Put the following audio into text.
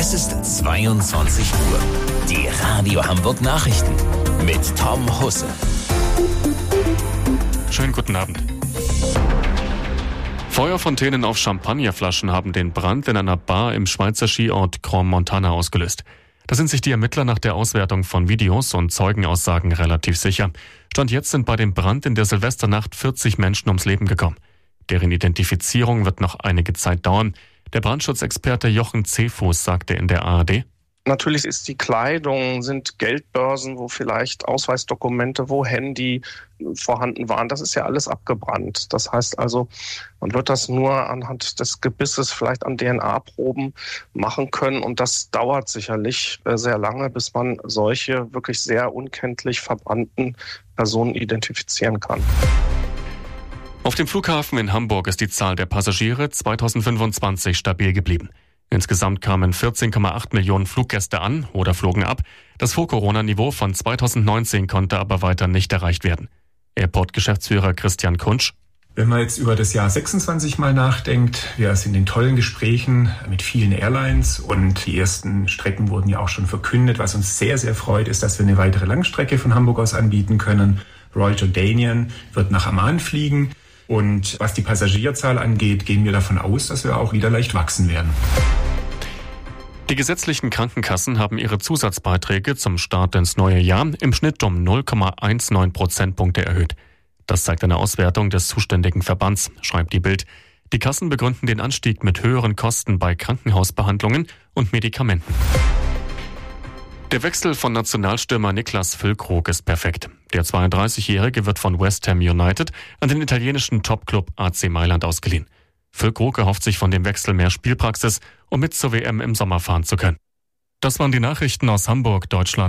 Es ist 22 Uhr. Die Radio Hamburg Nachrichten mit Tom Husse. Schönen guten Abend. Feuerfontänen auf Champagnerflaschen haben den Brand in einer Bar im Schweizer Skiort Crans-Montana ausgelöst. Da sind sich die Ermittler nach der Auswertung von Videos und Zeugenaussagen relativ sicher. Stand jetzt sind bei dem Brand in der Silvesternacht 40 Menschen ums Leben gekommen. Deren Identifizierung wird noch einige Zeit dauern. Der Brandschutzexperte Jochen Zehfuß sagte in der ARD: Natürlich ist die Kleidung, sind Geldbörsen, wo vielleicht Ausweisdokumente, wo Handy vorhanden waren. Das ist ja alles abgebrannt. Das heißt also, man wird das nur anhand des Gebisses vielleicht an DNA-Proben machen können. Und das dauert sicherlich sehr lange, bis man solche wirklich sehr unkenntlich verbrannten Personen identifizieren kann. Auf dem Flughafen in Hamburg ist die Zahl der Passagiere 2025 stabil geblieben. Insgesamt kamen 14,8 Millionen Fluggäste an oder flogen ab. Das Vor-Corona-Niveau von 2019 konnte aber weiter nicht erreicht werden. Airport-Geschäftsführer Christian Kunsch: Wenn man jetzt über das Jahr 26 mal nachdenkt, wir sind in tollen Gesprächen mit vielen Airlines und die ersten Strecken wurden ja auch schon verkündet. Was uns sehr, sehr freut, ist, dass wir eine weitere Langstrecke von Hamburg aus anbieten können. Royal Jordanian wird nach Amman fliegen. Und was die Passagierzahl angeht, gehen wir davon aus, dass wir auch wieder leicht wachsen werden. Die gesetzlichen Krankenkassen haben ihre Zusatzbeiträge zum Start ins neue Jahr im Schnitt um 0,19 Prozentpunkte erhöht. Das zeigt eine Auswertung des zuständigen Verbands, schreibt die Bild. Die Kassen begründen den Anstieg mit höheren Kosten bei Krankenhausbehandlungen und Medikamenten. Der Wechsel von Nationalstürmer Niklas Füllkrug ist perfekt. Der 32-Jährige wird von West Ham United an den italienischen Topclub AC Mailand ausgeliehen. Füllkrug erhofft sich von dem Wechsel mehr Spielpraxis, um mit zur WM im Sommer fahren zu können. Das waren die Nachrichten aus Hamburg, Deutschland.